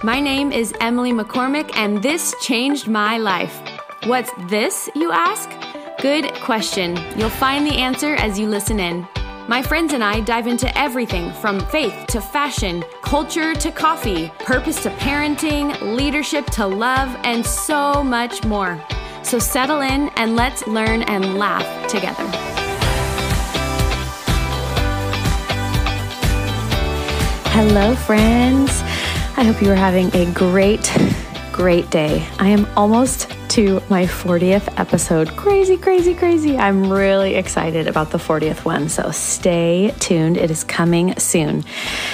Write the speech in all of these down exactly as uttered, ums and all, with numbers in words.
My name is Emily McCormick, and this changed my life. What's this, you ask? Good question. You'll find the answer as you listen in. My friends and I dive into everything from faith to fashion, culture to coffee, purpose to parenting, leadership to love, and so much more. So settle in and let's learn and laugh together. Hello, friends. I hope you are having a great, great day. I am almost to my fortieth episode. Crazy, crazy, crazy. I'm really excited about the fortieth one. So stay tuned. It is coming soon.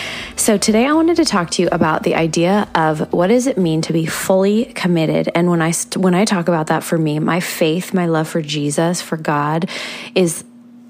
So today I wanted to talk to you about the idea of what does it mean to be fully committed. And when I, when I talk about that, for me, my faith, my love for Jesus, for God is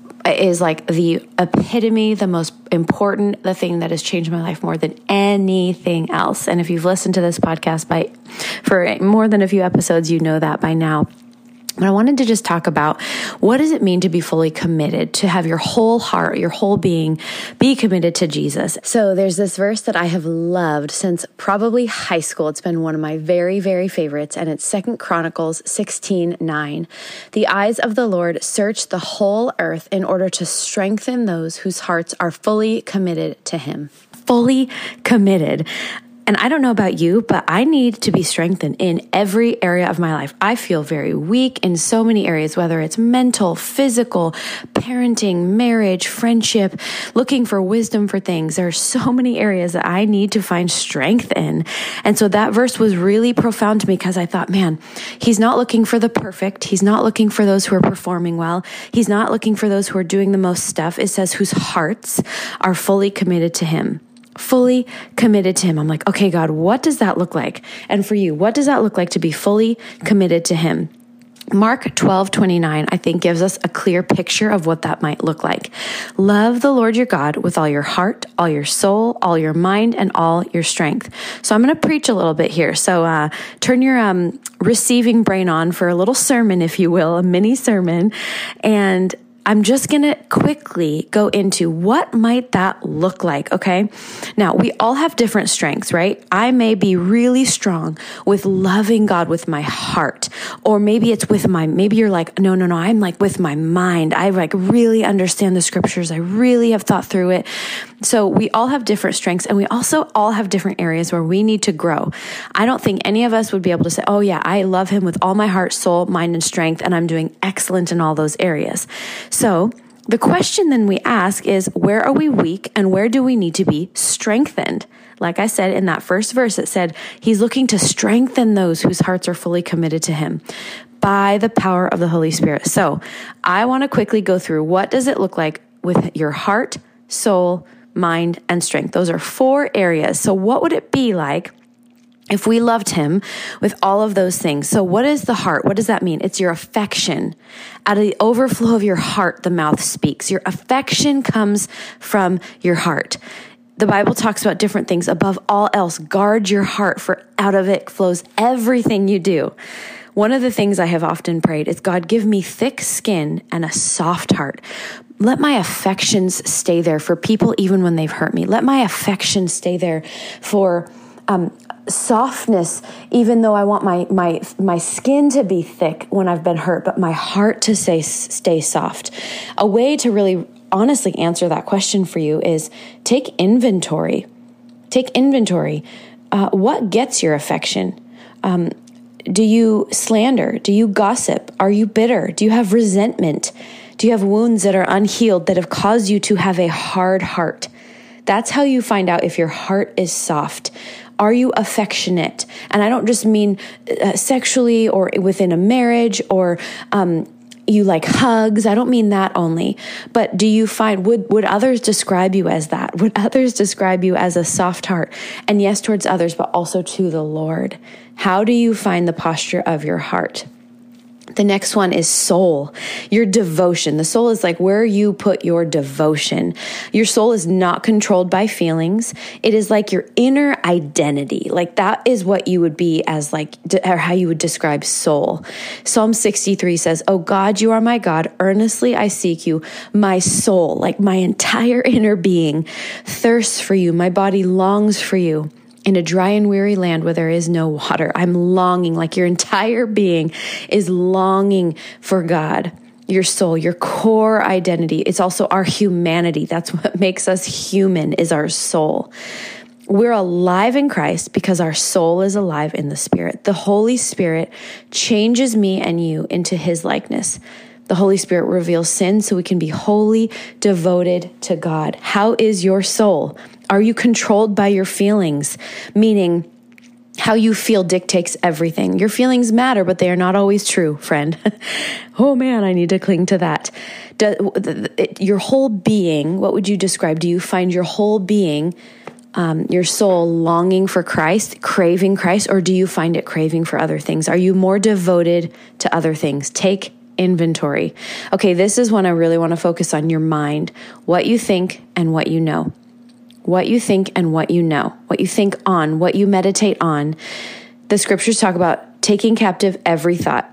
is like the epitome, the most important, the thing that has changed my life more than anything else. And if you've listened to this podcast by for more than a few episodes, you know that by now. But I wanted to just talk about what does it mean to be fully committed, to have your whole heart, your whole being be committed to Jesus. So there's this verse that I have loved since probably high school. It's been one of my very, very favorites, and it's Second Chronicles sixteen nine. The eyes of the Lord search the whole earth in order to strengthen those whose hearts are fully committed to Him. Fully committed. And I don't know about you, but I need to be strengthened in every area of my life. I feel very weak in so many areas, whether it's mental, physical, parenting, marriage, friendship, looking for wisdom for things. There are so many areas that I need to find strength in. And so that verse was really profound to me because I thought, man, He's not looking for the perfect. He's not looking for those who are performing well. He's not looking for those who are doing the most stuff. It says whose hearts are fully committed to Him. Fully committed to Him. I'm like, okay, God, what does that look like? And for you, what does that look like to be fully committed to Him? Mark twelve twenty-nine, I think, gives us a clear picture of what that might look like. Love the Lord your God with all your heart, all your soul, all your mind, and all your strength. So I'm going to preach a little bit here. So uh, turn your um, receiving brain on for a little sermon, if you will, a mini sermon. And I'm just going to quickly go into what might that look like, okay? Now, we all have different strengths, right? I may be really strong with loving God with my heart, or maybe it's with my, maybe you're like, no, no, no, I'm like with my mind. I like really understand the scriptures. I really have thought through it. So we all have different strengths, and we also all have different areas where we need to grow. I don't think any of us would be able to say, oh yeah, I love Him with all my heart, soul, mind, and strength, and I'm doing excellent in all those areas. So the question then we ask is, where are we weak and where do we need to be strengthened? Like I said in that first verse, it said He's looking to strengthen those whose hearts are fully committed to Him by the power of the Holy Spirit. So I want to quickly go through, what does it look like with your heart, soul, mind, and strength? Those are four areas. So what would it be like if we loved Him with all of those things? So what is the heart? What does that mean? It's your affection. Out of the overflow of your heart, the mouth speaks. Your affection comes from your heart. The Bible talks about different things. Above all else, guard your heart, for out of it flows everything you do. One of the things I have often prayed is, God, give me thick skin and a soft heart. Let my affections stay there for people even when they've hurt me. Let my affection stay there for um, softness, even though I want my my my skin to be thick when I've been hurt, but my heart to stay stay soft. A way to really honestly answer that question for you is take inventory. Take inventory. Uh, what gets your affection? Um, do you slander? Do you gossip? Are you bitter? Do you have resentment? Do you have wounds that are unhealed that have caused you to have a hard heart? That's how you find out if your heart is soft. Are you affectionate? And I don't just mean uh, sexually or within a marriage or um, you like hugs. I don't mean that only. But do you find, would, would others describe you as that? Would others describe you as a soft heart? And yes, towards others, but also to the Lord. How do you find the posture of your heart? The next one is soul, your devotion. The soul is like where you put your devotion. Your soul is not controlled by feelings. It is like your inner identity. Like that is what you would be as like, or how you would describe soul. Psalm sixty-three says, "Oh God, you are my God. Earnestly I seek you. My soul, like my entire inner being, thirsts for you. My body longs for you. in a dry and weary land where there is no water. I'm longing, like your entire being is longing for God. Your soul, your core identity. It's also our humanity. That's what makes us human, is our soul. We're alive in Christ because our soul is alive in the Spirit. The Holy Spirit changes me and you into His likeness. The Holy Spirit reveals sin so we can be wholly devoted to God. How is your soul? Are you controlled by your feelings? Meaning, how you feel dictates everything. Your feelings matter, but they are not always true, friend. Oh man, I need to cling to that. Do, it, your whole being, what would you describe? Do you find your whole being, um, your soul longing for Christ, craving Christ, or do you find it craving for other things? Are you more devoted to other things? Take inventory. Okay, this is when I really want to focus on your mind, what you think and what you know. What you think and what you know. What you think on, what you meditate on. The scriptures talk about taking captive every thought.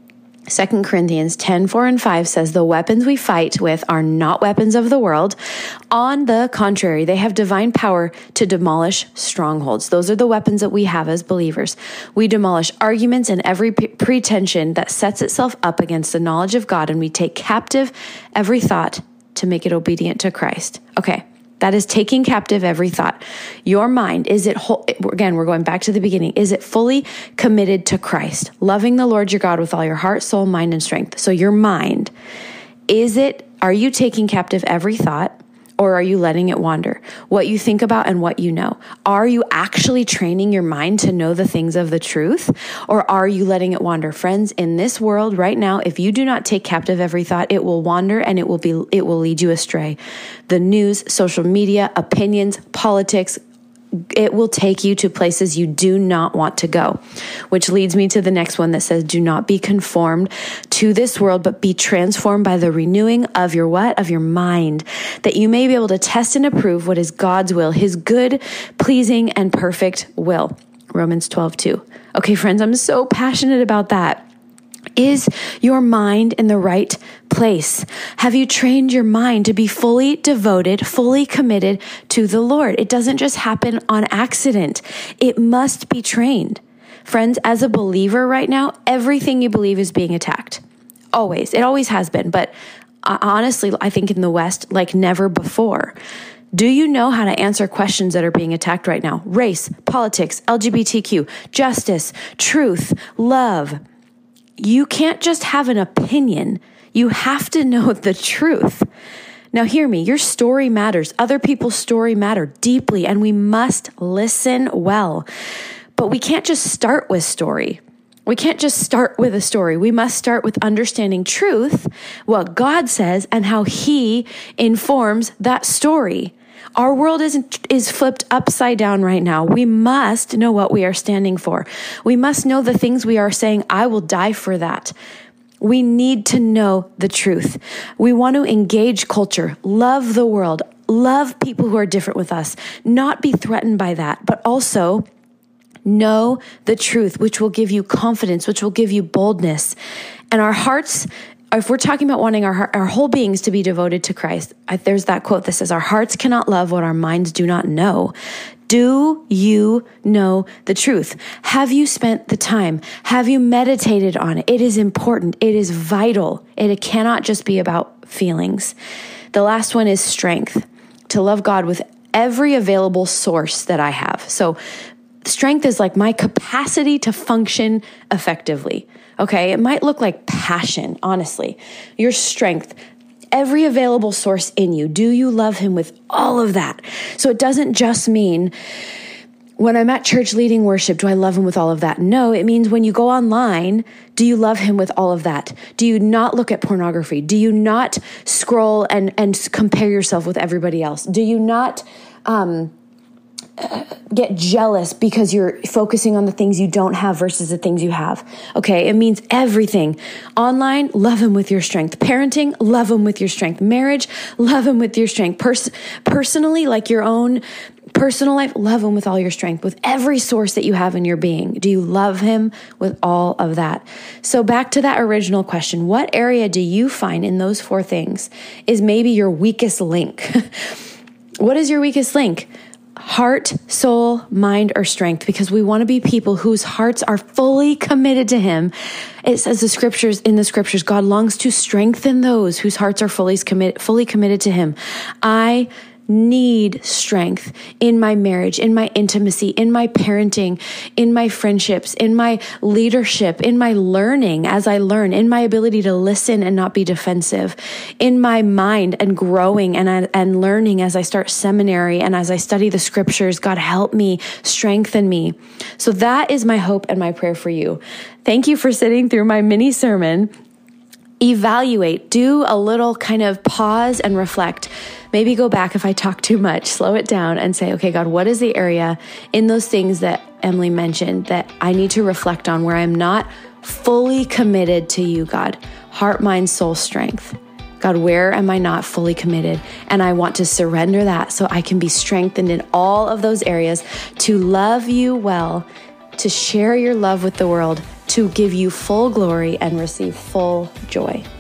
Second Corinthians ten, four and five says, the weapons we fight with are not weapons of the world. On the contrary, they have divine power to demolish strongholds. Those are the weapons that we have as believers. We demolish arguments and every p- pretension that sets itself up against the knowledge of God, and we take captive every thought to make it obedient to Christ. Okay. That is taking captive every thought. Your mind, is it, whole, again, we're going back to the beginning. Is it fully committed to Christ? Loving the Lord your God with all your heart, soul, mind, and strength. So your mind, is it, are you taking captive every thought, or are you letting it wander? What you think about and what you know. Are you actually training your mind to know the things of the truth, or are you letting it wander? Friends, in this world right now, if you do not take captive every thought, it will wander and it will be, it will lead you astray. The news, social media, opinions, politics, it will take you to places you do not want to go, which leads me to the next one that says, do not be conformed to this world, but be transformed by the renewing of your what? Of your mind, that you may be able to test and approve what is God's will, His good, pleasing, and perfect will. Romans twelve, two. Okay, friends, I'm so passionate about that. Is your mind in the right place? Have you trained your mind to be fully devoted, fully committed to the Lord? It doesn't just happen on accident. It must be trained. Friends, as a believer right now, everything you believe is being attacked. Always. It always has been. But honestly, I think in the West, like never before. Do you know how to answer questions that are being attacked right now? Race, politics, L G B T Q, justice, truth, love. You can't just have an opinion. You have to know the truth. Now hear me, your story matters. Other people's story matter deeply, and we must listen well. But we can't just start with story. We can't just start with a story. We must start with understanding truth, what God says, and how He informs that story. Our world isn't, is flipped upside down right now. We must know what we are standing for. We must know the things we are saying, I will die for that. We need to know the truth. We want to engage culture, love the world, love people who are different with us, not be threatened by that, but also know the truth, which will give you confidence, which will give you boldness. And our hearts, if we're talking about wanting our our whole beings to be devoted to Christ, I, there's that quote that says, our hearts cannot love what our minds do not know. Do you know the truth? Have you spent the time? Have you meditated on it? It is important. It is vital. It cannot just be about feelings. The last one is strength, to love God with every available source that I have. So strength is like my capacity to function effectively. Okay, it might look like passion, honestly. Your strength, every available source in you. Do you love Him with all of that? So it doesn't just mean when I'm at church leading worship, do I love Him with all of that? No, it means when you go online, do you love Him with all of that? Do you not look at pornography? Do you not scroll and, and compare yourself with everybody else? Do you not um, get jealous because you're focusing on the things you don't have versus the things you have? Okay, it means everything. Online, love Him with your strength. Parenting, love Him with your strength. Marriage, love Him with your strength. Pers- personally, like your own personal life, love Him with all your strength, with every source that you have in your being. Do you love Him with all of that? So back to that original question, what area do you find in those four things is maybe your weakest link? What is your weakest link? heart, soul, mind, or strength, because we want to be people whose hearts are fully committed to him. It says the scriptures, in the scriptures, God longs to strengthen those whose hearts are fully committed, fully committed to him. I need strength in my marriage, in my intimacy, in my parenting, in my friendships, in my leadership, in my learning as I learn, in my ability to listen and not be defensive, in my mind and growing and, and learning as I start seminary and as I study the scriptures. God, help me, strengthen me. So that is my hope and my prayer for you. Thank you for sitting through my mini sermon. Evaluate, do a little kind of pause and reflect. Maybe go back if I talk too much, slow it down and say, okay, God, what is the area in those things that Emily mentioned that I need to reflect on where I'm not fully committed to you, God? Heart, mind, soul, strength. God, where am I not fully committed? And I want to surrender that so I can be strengthened in all of those areas to love you well, to share your love with the world, to give you full glory and receive full joy.